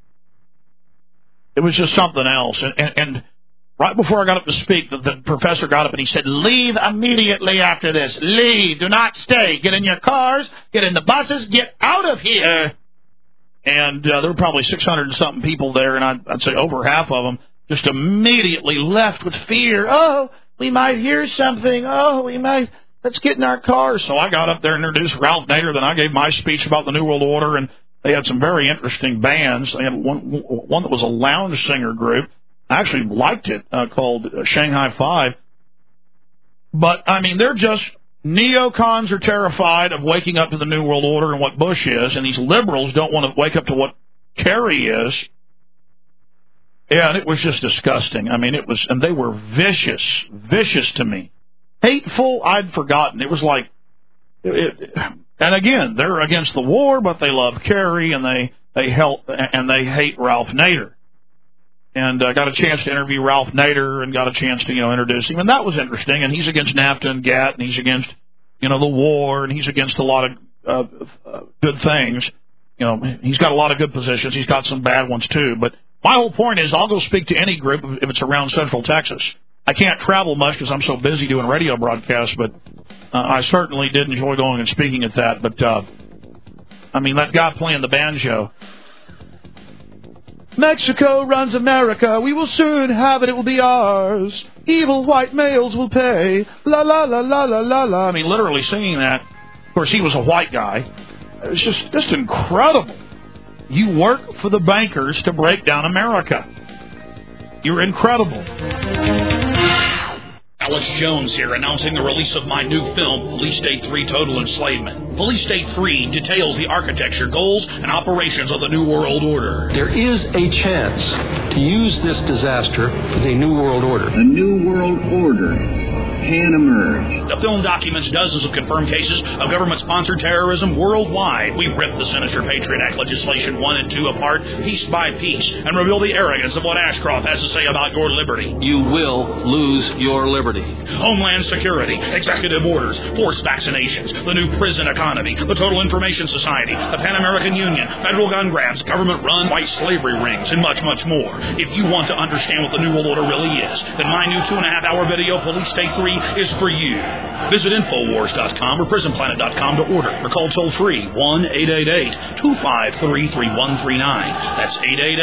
it was just something else. And right before I got up to speak, the professor got up and he said, leave immediately after this. Leave. Do not stay. Get in your cars. Get in the buses. Get out of here. And there were probably 600 and something people there, and I'd say over half of them just immediately left with fear. Oh, we might hear something. Oh, let's get in our cars. So I got up there and introduced Ralph Nader. Then I gave my speech about the New World Order, and They had some very interesting bands. They had one that was a lounge singer group. I actually liked it, called Shanghai Five. But, I mean, they're just... Neocons are terrified of waking up to the New World Order and what Bush is, and these liberals don't want to wake up to what Kerry is. Yeah, and it was just disgusting. I mean, it was... And they were vicious to me. Hateful, I'd forgotten. It was like... And again, they're against the war, but they love Kerry, and they hate Ralph Nader. And got a chance to interview Ralph Nader, and got a chance to introduce him, and that was interesting. And he's against NAFTA and GATT, and he's against the war, and he's against a lot of good things. He's got a lot of good positions. He's got some bad ones too. But my whole point is, I'll go speak to any group if it's around Central Texas. I can't travel much because I'm so busy doing radio broadcasts, but I certainly did enjoy going and speaking at that. But, I mean, that guy playing the banjo. Mexico runs America. We will soon have it. It will be ours. Evil white males will pay. La, la, la, la, la, la, la. I mean, literally singing that. Of course, he was a white guy. It was just incredible. You work for the bankers to break down America. You're incredible. Alex Jones here, announcing the release of my new film, Police State 3 Total Enslavement. Police State 3 details the architecture, goals, and operations of the New World Order. There is a chance to use this disaster for the New World Order. A New World Order can emerge. The film documents dozens of confirmed cases of government-sponsored terrorism worldwide. We rip the sinister Patriot Act legislation 1 and 2 apart, piece by piece, and reveal the arrogance of what Ashcroft has to say about your liberty. You will lose your liberty. Homeland Security, executive orders, forced vaccinations, the new prison economy, the Total Information Society, the Pan American Union, federal gun grabs, government-run white slavery rings, and much, much more. If you want to understand what the New World Order really is, then my new 2.5-hour video, Police State 3, is for you. Visit Infowars.com or PrisonPlanet.com to order, or call toll-free 1-888-253-3139. That's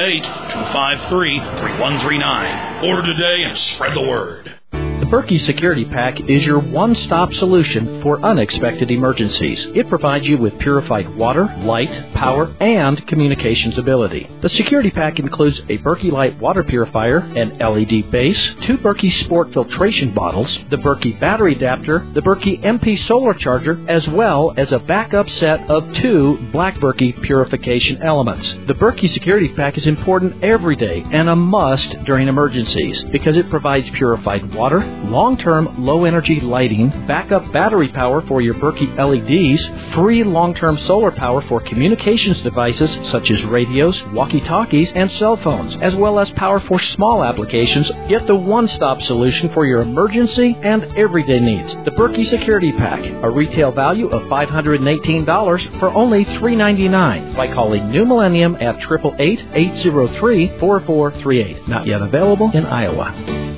888-253-3139. Order today and spread the word. The Berkey Security Pack is your one-stop solution for unexpected emergencies. It provides you with purified water, light, power, and communications ability. The Security Pack includes a Berkey Light water purifier, an LED base, 2 Berkey Sport filtration bottles, the Berkey battery adapter, the Berkey MP solar charger, as well as a backup set of 2 Black Berkey purification elements. The Berkey Security Pack is important every day and a must during emergencies because it provides purified water, long-term low-energy lighting, backup battery power for your Berkey LEDs, free long-term solar power for communications devices such as radios, walkie-talkies, and cell phones, as well as power for small applications. Get the one-stop solution for your emergency and everyday needs. The Berkey Security Pack, a retail value of $518 for only $399 by calling New Millennium at 888-803-4438. Not yet available in Iowa.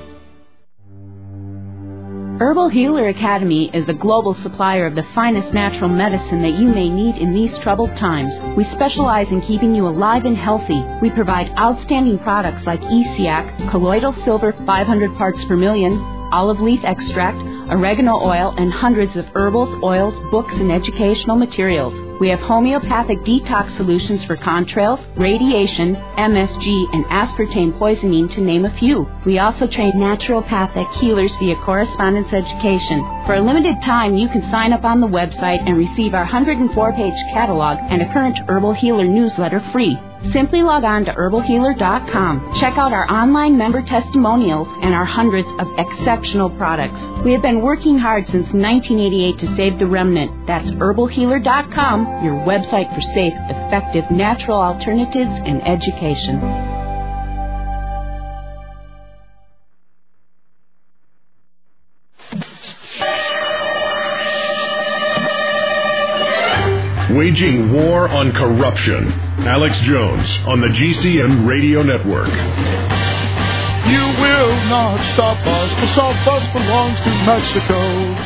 Herbal Healer Academy is a global supplier of the finest natural medicine that you may need in these troubled times. We specialize in keeping you alive and healthy. We provide outstanding products like ESIAC, colloidal silver 500 parts per million, olive leaf extract, oregano oil, and hundreds of herbals, oils, books, and educational materials. We have homeopathic detox solutions for contrails, radiation, MSG, and aspartame poisoning, to name a few. We also train naturopathic healers via correspondence education. For a limited time, you can sign up on the website and receive our 104-page catalog and a current Herbal Healer newsletter free. Simply log on to herbalhealer.com. Check out our online member testimonials and our hundreds of exceptional products. We have been working hard since 1988 to save the remnant. That's herbalhealer.com, your website for safe, effective, natural alternatives and education. Waging war on corruption. Alex Jones on the GCN Radio Network. You will not stop us. The South Bus belongs to Mexico.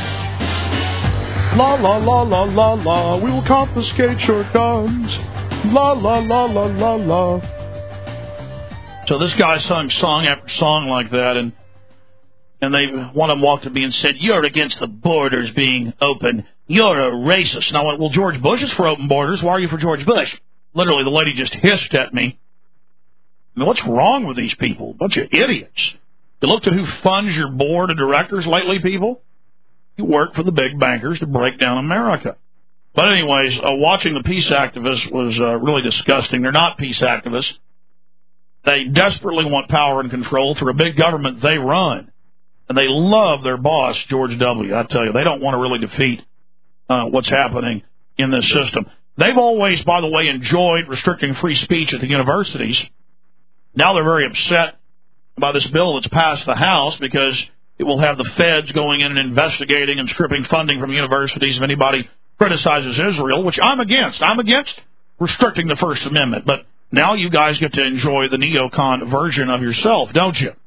La la la la la la. We will confiscate your guns. La la la la la la. So this guy sung song after song like that, and one of them walked to me and said, "You're against the borders being open. You're a racist." And I went, "Well, George Bush is for open borders. Why are you for George Bush?" Literally, the lady just hissed at me. I mean, what's wrong with these people? Bunch of idiots. You looked at who funds your board of directors lately, people? You work for the big bankers to break down America. But anyways, watching the peace activists was really disgusting. They're not peace activists. They desperately want power and control through a big government they run. And they love their boss, George W. I tell you, they don't want to really defeat what's happening in this system. They've always, by the way, enjoyed restricting free speech at the universities. Now they're very upset by this bill that's passed the House because it will have the feds going in and investigating and stripping funding from universities if anybody criticizes Israel, which I'm against. I'm against restricting the First Amendment. But now you guys get to enjoy the neocon version of yourself, don't you?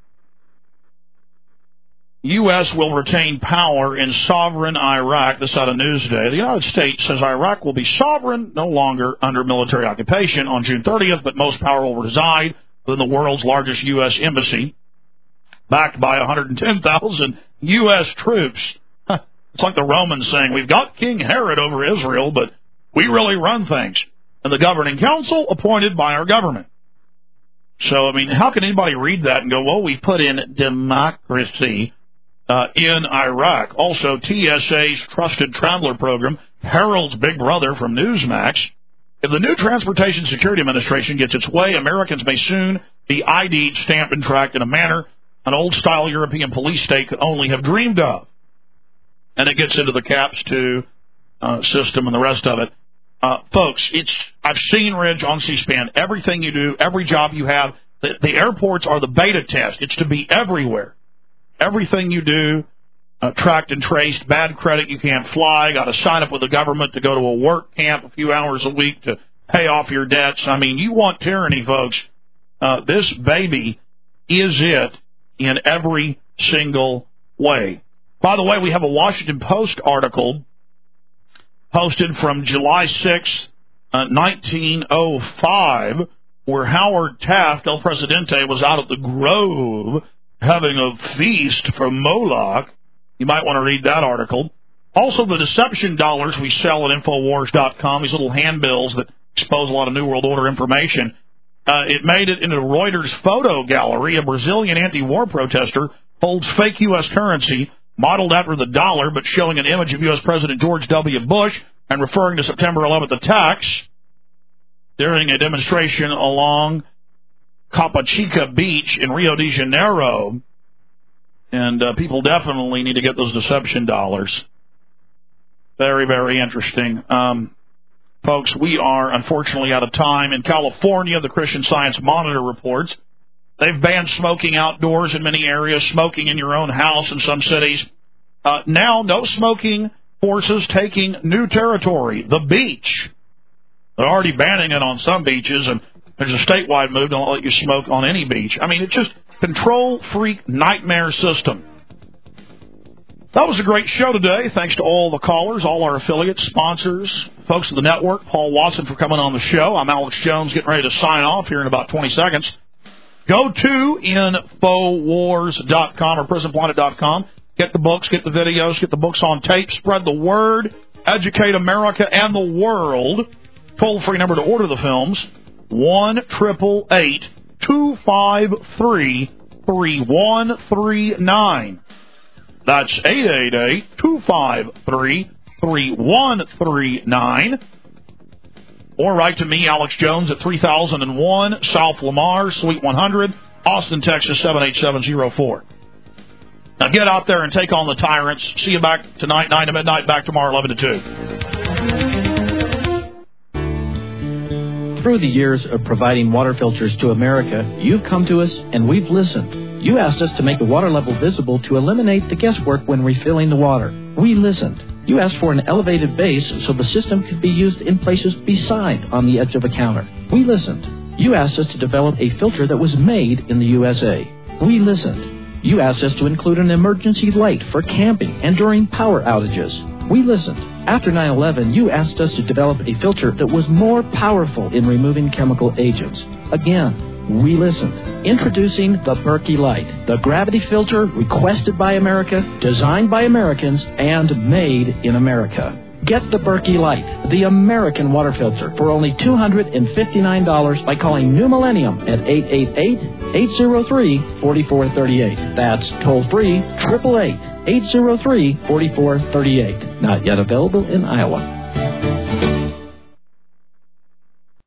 U.S. will retain power in sovereign Iraq. This out of Newsday. The United States says Iraq will be sovereign, no longer under military occupation on June 30th, but most power will reside within the world's largest U.S. embassy, backed by 110,000 U.S. troops. It's like the Romans saying, we've got King Herod over Israel, but we really run things. And the governing council appointed by our government. So, I mean, how can anybody read that and go, well, we put in democracy in Iraq? Also, TSA's Trusted Traveler Program, Harold's big brother from Newsmax. If the new Transportation Security Administration gets its way, Americans may soon be ID'd, stamped, and tracked in a manner an old-style European police state could only have dreamed of. And it gets into the CAPS 2 system and the rest of it. Folks, I've seen, Ridge, on C-SPAN, everything you do, every job you have, the airports are the beta test. It's to be everywhere. Everything you do, tracked and traced, bad credit, you can't fly, got to sign up with the government to go to a work camp a few hours a week to pay off your debts. I mean, you want tyranny, folks. This baby is it in every single way. By the way, we have a Washington Post article posted from July 6, 1905, where Howard Taft, El Presidente, was out at the Grove having a feast for Moloch. You might want to read that article. Also, the deception dollars we sell at Infowars.com, these little handbills that expose a lot of New World Order information. It made it into Reuters photo gallery. A Brazilian anti-war protester holds fake U.S. currency modeled after the dollar, but showing an image of U.S. President George W. Bush and referring to September 11th attacks during a demonstration along Capachica Beach in Rio de Janeiro. And people definitely need to get those deception dollars. Very, very interesting. Folks, we are unfortunately out of time. In California, the Christian Science Monitor reports they've banned smoking outdoors in many areas, smoking in your own house in some cities. Now, no smoking forces taking new territory, the beach. They're already banning it on some beaches, and there's a statewide move, don't let you smoke on any beach. I mean, it's just control-freak nightmare system. That was a great show today. Thanks to all the callers, all our affiliates, sponsors, folks of the network, Paul Watson for coming on the show. I'm Alex Jones, getting ready to sign off here in about 20 seconds. Go to Infowars.com or PrisonPlanet.com. Get the books, get the videos, get the books on tape. Spread the word. Educate America and the world. Toll-free number to order the films, 1-888-253-3139. That's 888-253-3139. Or write to me, Alex Jones, at 3001 South Lamar, Suite 100, Austin, Texas, 78704. Now get out there and take on the tyrants. See you back tonight, 9 to midnight, back tomorrow, 11 to 2. Through the years of providing water filters to America, you've come to us and we've listened. You asked us to make the water level visible to eliminate the guesswork when refilling the water. We listened. You asked for an elevated base so the system could be used in places beside on the edge of a counter. We listened. You asked us to develop a filter that was made in the USA. We listened. You asked us to include an emergency light for camping and during power outages. We listened. After 9/11, you asked us to develop a filter that was more powerful in removing chemical agents. Again, we listened. Introducing the Berkey Light, the gravity filter requested by America, designed by Americans, and made in America. Get the Berkey Light, the American water filter, for only $259 by calling New Millennium at 888-803-4438. That's toll-free, 888-803-4438. Not yet available in Iowa.